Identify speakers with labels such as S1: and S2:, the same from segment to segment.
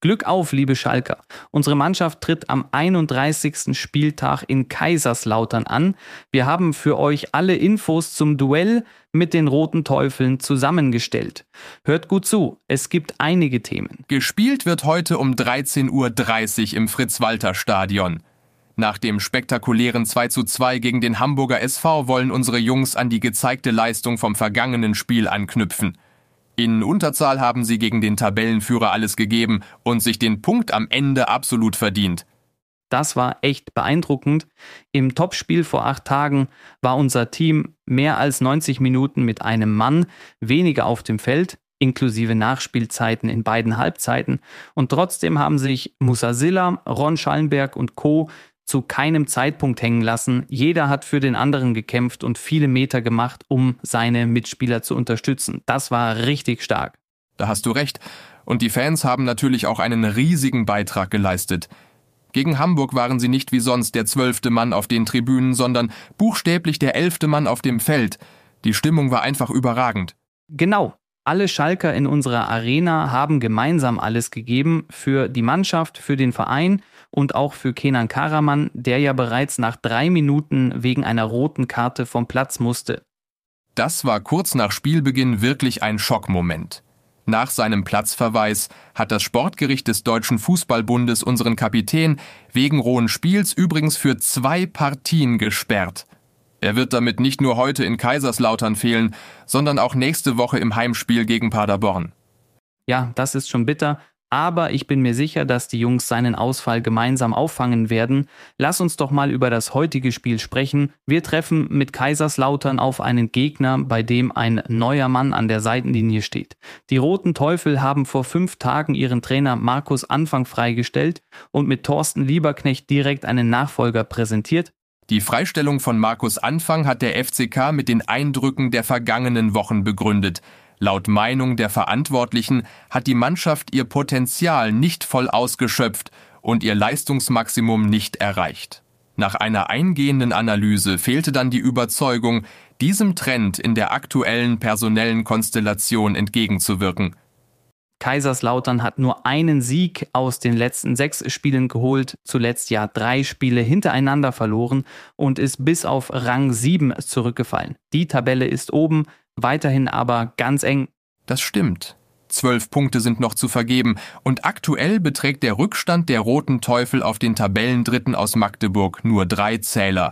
S1: Glück auf, liebe Schalker. Unsere Mannschaft tritt am 31. Spieltag in Kaiserslautern an. Wir haben für euch alle Infos zum Duell mit den Roten Teufeln zusammengestellt. Hört gut zu, es gibt einige Themen.
S2: Gespielt wird heute um 13:30 Uhr im Fritz-Walter-Stadion. Nach dem spektakulären 2:2 gegen den Hamburger SV wollen unsere Jungs an die gezeigte Leistung vom vergangenen Spiel anknüpfen. In Unterzahl haben sie gegen den Tabellenführer alles gegeben und sich den Punkt am Ende absolut verdient.
S1: Das war echt beeindruckend. Im Topspiel vor 8 Tagen war unser Team mehr als 90 Minuten mit einem Mann weniger auf dem Feld, inklusive Nachspielzeiten in beiden Halbzeiten. Und trotzdem haben sich Musa Silla, Ron Schallenberg und Co. zu keinem Zeitpunkt hängen lassen. Jeder hat für den anderen gekämpft und viele Meter gemacht, um seine Mitspieler zu unterstützen. Das war richtig stark.
S2: Da hast du recht. Und die Fans haben natürlich auch einen riesigen Beitrag geleistet. Gegen Hamburg waren sie nicht wie sonst der 12. Mann auf den Tribünen, sondern buchstäblich der 11. Mann auf dem Feld. Die Stimmung war einfach überragend.
S1: Genau. Alle Schalker in unserer Arena haben gemeinsam alles gegeben für die Mannschaft, für den Verein und auch für Kenan Karaman, der ja bereits nach 3 Minuten wegen einer roten Karte vom Platz musste.
S2: Das war kurz nach Spielbeginn wirklich ein Schockmoment. Nach seinem Platzverweis hat das Sportgericht des Deutschen Fußballbundes unseren Kapitän wegen rohen Spiels übrigens für 2 Partien gesperrt. Er wird damit nicht nur heute in Kaiserslautern fehlen, sondern auch nächste Woche im Heimspiel gegen Paderborn.
S1: Ja, das ist schon bitter, aber ich bin mir sicher, dass die Jungs seinen Ausfall gemeinsam auffangen werden. Lass uns doch mal über das heutige Spiel sprechen. Wir treffen mit Kaiserslautern auf einen Gegner, bei dem ein neuer Mann an der Seitenlinie steht. Die Roten Teufel haben vor 5 Tagen ihren Trainer Markus Anfang freigestellt und mit Thorsten Lieberknecht direkt einen Nachfolger präsentiert.
S2: Die Freistellung von Markus Anfang hat der FCK mit den Eindrücken der vergangenen Wochen begründet. Laut Meinung der Verantwortlichen hat die Mannschaft ihr Potenzial nicht voll ausgeschöpft und ihr Leistungsmaximum nicht erreicht. Nach einer eingehenden Analyse fehlte dann die Überzeugung, diesem Trend in der aktuellen personellen Konstellation entgegenzuwirken.
S1: Kaiserslautern hat nur einen Sieg aus den letzten 6 Spielen geholt, zuletzt ja 3 Spiele hintereinander verloren und ist bis auf Rang 7 zurückgefallen. Die Tabelle ist oben, weiterhin aber ganz eng.
S2: Das stimmt. 12 Punkte sind noch zu vergeben und aktuell beträgt der Rückstand der Roten Teufel auf den Tabellendritten aus Magdeburg nur 3 Zähler.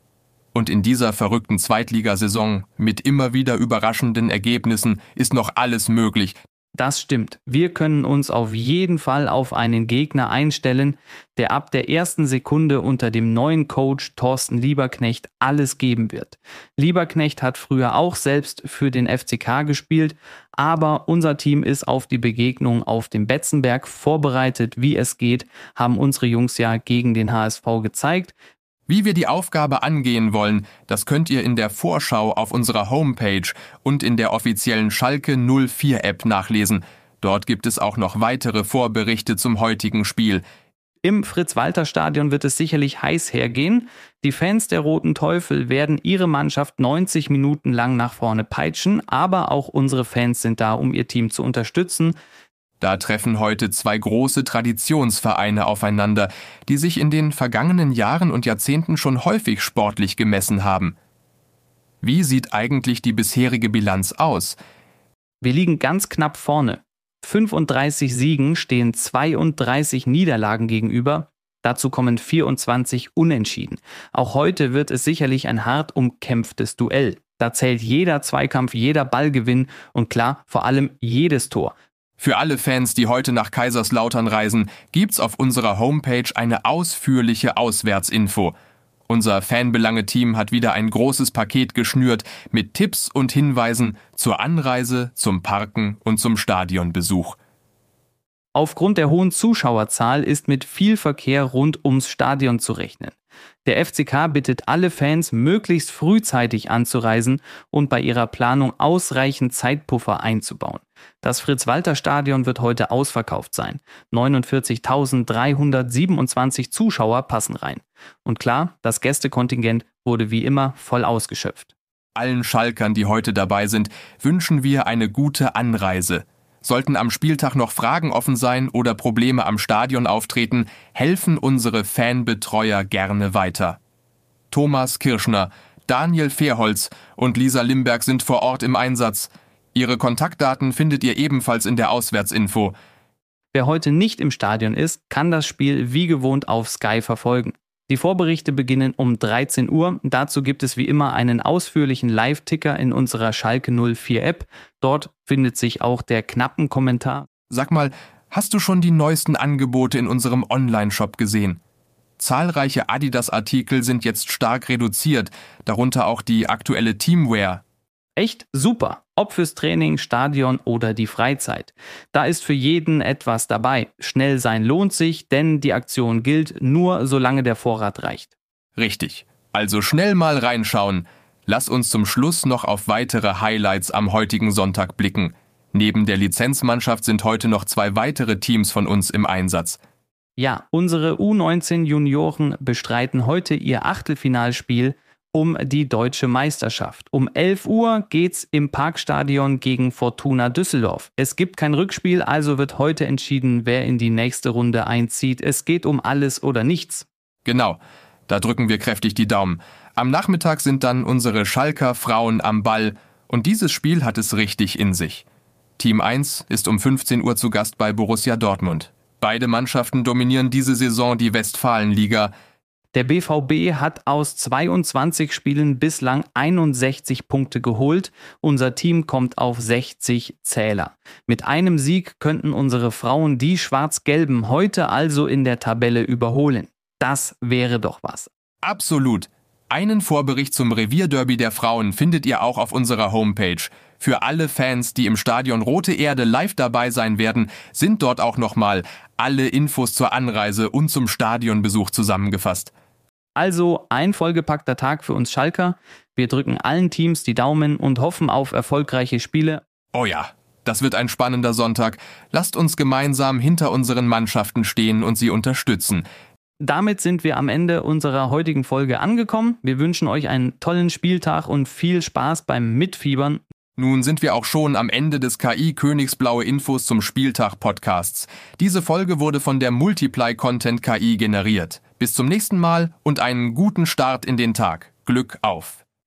S2: Und in dieser verrückten Zweitligasaison mit immer wieder überraschenden Ergebnissen ist noch alles möglich.
S1: Das stimmt. Wir können uns auf jeden Fall auf einen Gegner einstellen, der ab der ersten Sekunde unter dem neuen Coach Thorsten Lieberknecht alles geben wird. Lieberknecht hat früher auch selbst für den FCK gespielt, aber unser Team ist auf die Begegnung auf dem Betzenberg vorbereitet, wie es geht, haben unsere Jungs ja gegen den HSV gezeigt.
S2: Wie wir die Aufgabe angehen wollen, das könnt ihr in der Vorschau auf unserer Homepage und in der offiziellen Schalke 04 App nachlesen. Dort gibt es auch noch weitere Vorberichte zum heutigen Spiel.
S1: Im Fritz-Walter-Stadion wird es sicherlich heiß hergehen. Die Fans der Roten Teufel werden ihre Mannschaft 90 Minuten lang nach vorne peitschen, aber auch unsere Fans sind da, um ihr Team zu unterstützen.
S2: Da treffen heute 2 große Traditionsvereine aufeinander, die sich in den vergangenen Jahren und Jahrzehnten schon häufig sportlich gemessen haben. Wie sieht eigentlich die bisherige Bilanz aus?
S1: Wir liegen ganz knapp vorne. 35 Siegen stehen 32 Niederlagen gegenüber. Dazu kommen 24 Unentschieden. Auch heute wird es sicherlich ein hart umkämpftes Duell. Da zählt jeder Zweikampf, jeder Ballgewinn und klar, vor allem jedes Tor.
S2: Für alle Fans, die heute nach Kaiserslautern reisen, gibt's auf unserer Homepage eine ausführliche Auswärtsinfo. Unser Fanbelange-Team hat wieder ein großes Paket geschnürt mit Tipps und Hinweisen zur Anreise, zum Parken und zum Stadionbesuch.
S1: Aufgrund der hohen Zuschauerzahl ist mit viel Verkehr rund ums Stadion zu rechnen. Der FCK bittet alle Fans, möglichst frühzeitig anzureisen und bei ihrer Planung ausreichend Zeitpuffer einzubauen. Das Fritz-Walter-Stadion wird heute ausverkauft sein. 49.327 Zuschauer passen rein. Und klar, das Gästekontingent wurde wie immer voll ausgeschöpft.
S2: Allen Schalkern, die heute dabei sind, wünschen wir eine gute Anreise. Sollten am Spieltag noch Fragen offen sein oder Probleme am Stadion auftreten, helfen unsere Fanbetreuer gerne weiter. Thomas Kirschner, Daniel Fehrholz und Lisa Limberg sind vor Ort im Einsatz. Ihre Kontaktdaten findet ihr ebenfalls in der Auswärtsinfo.
S1: Wer heute nicht im Stadion ist, kann das Spiel wie gewohnt auf Sky verfolgen. Die Vorberichte beginnen um 13 Uhr. Dazu gibt es wie immer einen ausführlichen Live-Ticker in unserer Schalke 04 App. Dort findet sich auch der Knappenkommentar.
S2: Sag mal, hast du schon die neuesten Angebote in unserem Online-Shop gesehen? Zahlreiche Adidas-Artikel sind jetzt stark reduziert, darunter auch die aktuelle Teamwear.
S1: Echt super, ob fürs Training, Stadion oder die Freizeit. Da ist für jeden etwas dabei. Schnell sein lohnt sich, denn die Aktion gilt nur, solange der Vorrat reicht.
S2: Richtig, also schnell mal reinschauen. Lass uns zum Schluss noch auf weitere Highlights am heutigen Sonntag blicken. Neben der Lizenzmannschaft sind heute noch 2 weitere Teams von uns im Einsatz.
S1: Ja, unsere U19-Junioren bestreiten heute ihr Achtelfinalspiel um die deutsche Meisterschaft. Um 11 Uhr geht's im Parkstadion gegen Fortuna Düsseldorf. Es gibt kein Rückspiel, also wird heute entschieden, wer in die nächste Runde einzieht. Es geht um alles oder nichts.
S2: Genau, da drücken wir kräftig die Daumen. Am Nachmittag sind dann unsere Schalker Frauen am Ball und dieses Spiel hat es richtig in sich. Team 1 ist um 15 Uhr zu Gast bei Borussia Dortmund. Beide Mannschaften dominieren diese Saison die Westfalenliga.
S1: Der BVB hat aus 22 Spielen bislang 61 Punkte geholt. Unser Team kommt auf 60 Zähler. Mit einem Sieg könnten unsere Frauen die Schwarz-Gelben heute also in der Tabelle überholen. Das wäre doch was.
S2: Absolut. Einen Vorbericht zum Revierderby der Frauen findet ihr auch auf unserer Homepage. Für alle Fans, die im Stadion Rote Erde live dabei sein werden, sind dort auch nochmal alle Infos zur Anreise und zum Stadionbesuch zusammengefasst.
S1: Also ein vollgepackter Tag für uns Schalker. Wir drücken allen Teams die Daumen und hoffen auf erfolgreiche Spiele.
S2: Oh ja, das wird ein spannender Sonntag. Lasst uns gemeinsam hinter unseren Mannschaften stehen und sie unterstützen.
S1: Damit sind wir am Ende unserer heutigen Folge angekommen. Wir wünschen euch einen tollen Spieltag und viel Spaß beim Mitfiebern.
S2: Nun sind wir auch schon am Ende des KI Königsblaue Infos zum Spieltag Podcasts. Diese Folge wurde von der Multiply Content KI generiert. Bis zum nächsten Mal und einen guten Start in den Tag. Glück auf!